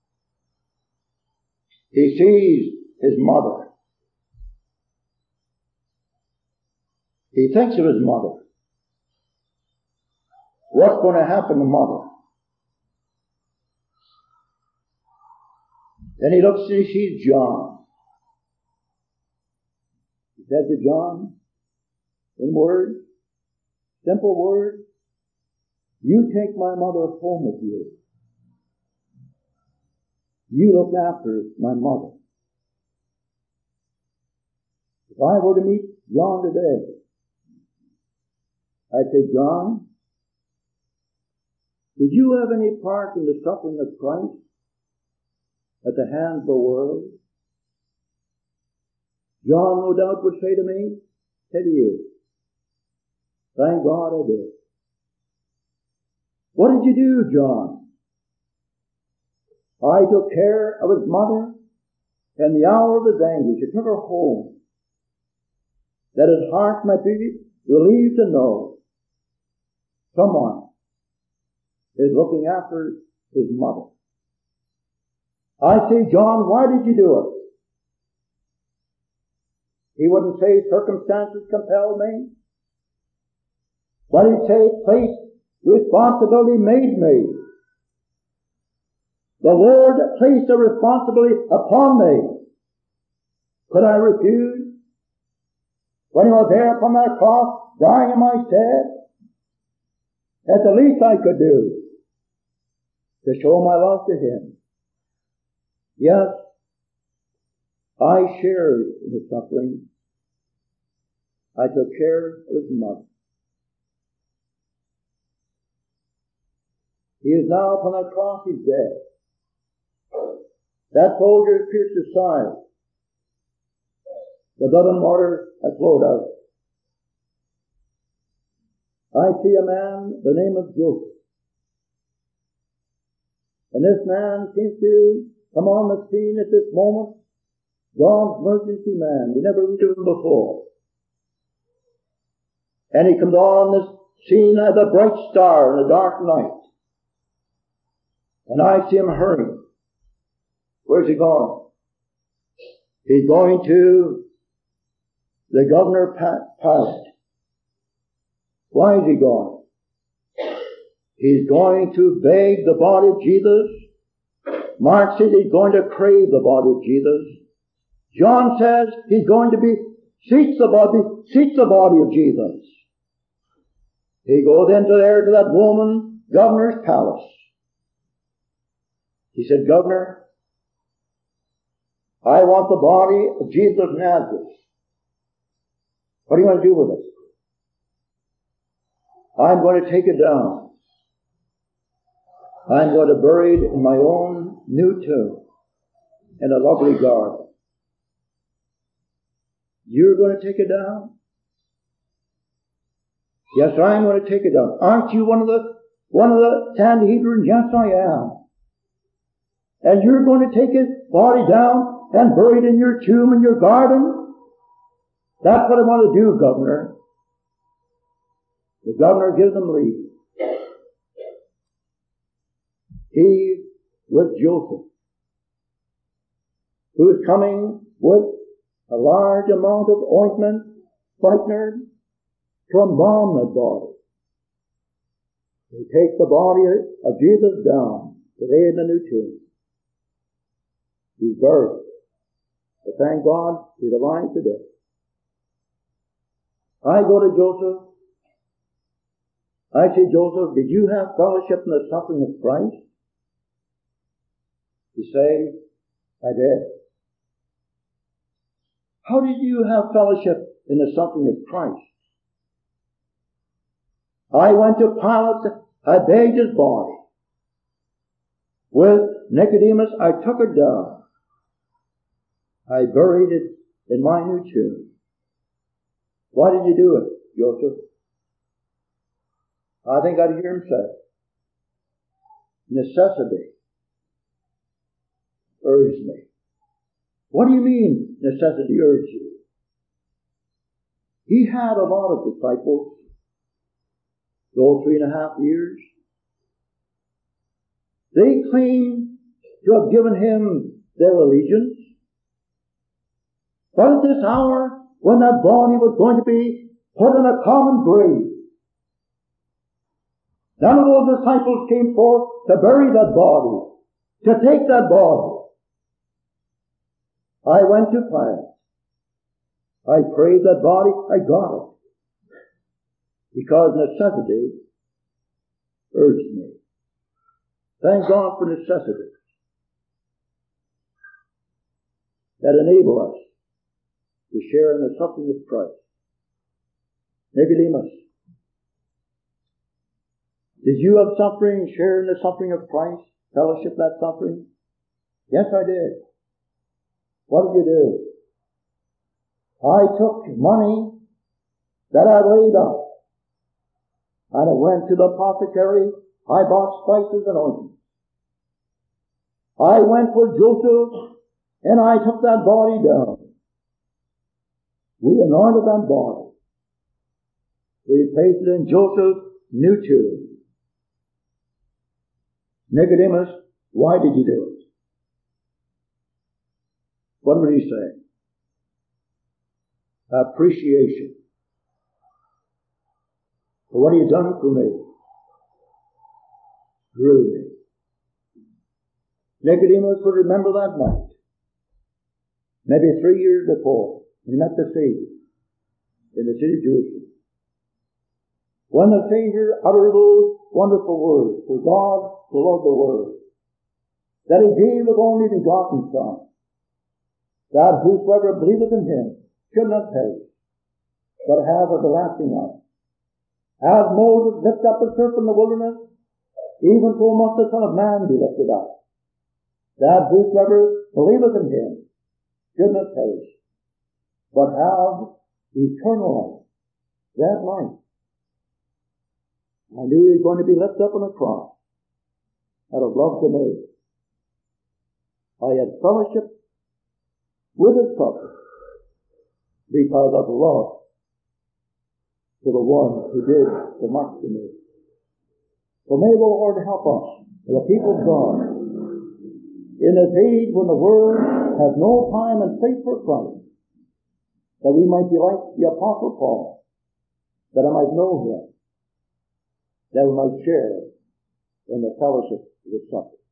He sees his mother. He thinks of his mother. What's going to happen to mother? Then he looks and he sees John. He said to John, in words, simple words, you take my mother home with you. You look after my mother. If I were to meet John today, I'd say, John, did you have any part in the suffering of Christ at the hands of the world? John, no doubt, would say to me, tell you, thank God I did. What did you do, John? I took care of his mother in the hour of his anguish. I took her home, that his heart might be relieved to know someone is looking after his mother. I say, John, why did you do it? He wouldn't say circumstances compelled me. But he'd say faith, responsibility made me. The Lord placed a responsibility upon me. Could I refuse? When he was there upon that cross, dying in my stead, That's the least I could do to show my love to him. Yes, I shared in his suffering. I took care of his mother. He is now upon that cross, he's dead. That soldier pierced his side. The blood and water has flowed out. I see a man, the name of Joseph. And this man seems to come on the scene at this moment. God's emergency man. We never read of him before. And he comes on this scene as a bright star in a dark night. And I see him hurrying. Where's he going? He's going to the governor Pilate. Why is he going? He's going to beg the body of Jesus. Mark says he's going to crave the body of Jesus. John says he's going to be, seeks the body, seeks the body of Jesus. He goes into there to that woman, governor's palace. He said, Governor, I want the body of Jesus of Nazareth. What do you want to do with it? I'm going to take it down. I'm going to bury it in my own new tomb in a lovely garden. You're going to take it down? Yes, I'm going to take it down. Aren't you one of the one of the Sanhedrin? Yes, I am. And you're going to take his body down and bury it in your tomb in your garden? That's what I want to do, Governor. The governor gives them leave. He with Joseph, who is coming with a large amount of ointment, spikenard, to embalm that body. They take the body of Jesus down today in the new tomb. He's buried. But thank God he's alive today. I go to Joseph. I say, Joseph, did you have fellowship in the suffering of Christ? He say, I did. How did you have fellowship in the suffering of Christ? I went to Pilate, I begged his body. With Nicodemus, I took it down. I buried it in my new tomb. Why did you do it, Joseph? I think I'd hear him say, necessity urged me. What do you mean, necessity urged you? He had a lot of disciples, those three and a half years. They claim to have given him their allegiance. But at this hour, when that body was going to be put in a common grave, none of those disciples came forth to bury that body, to take that body. I went to Pilate. I prayed that body, I got it. Because necessity urged me. Thank God for necessities that enable us to share in the suffering of Christ. Nicodemus, did you have suffering, share in the suffering of Christ, fellowship that suffering? Yes, I did. What did you do? I took money that I laid up, and I went to the apothecary. I bought spices and ointments. I went for Joseph, and I took that body down. We anointed that body. We placed it in Joseph's new tomb. Nicodemus, why did you do it? What would he say? Appreciation for what he had done for me. Drew me. Nicodemus would remember that night, maybe three years before, when he met the Savior in the city of Jerusalem. When the Savior uttered those wonderful word. For God so loved the world, that he gave his only begotten Son, that whosoever believeth in him should not perish, but have everlasting life. As Moses lifted up the serpent in the wilderness, even so must the Son of Man be lifted up, that whosoever believeth in him should not perish, but have eternal life. That life. I knew he was going to be lifted up on a cross out of love to me. I had fellowship with his supper because of love to the one who did so much to me. So may the Lord help us, the people of God, in this age when the world has no time and place for Christ, that we might be like the Apostle Paul, that I might know him, that we might share in the fellowship of his supper.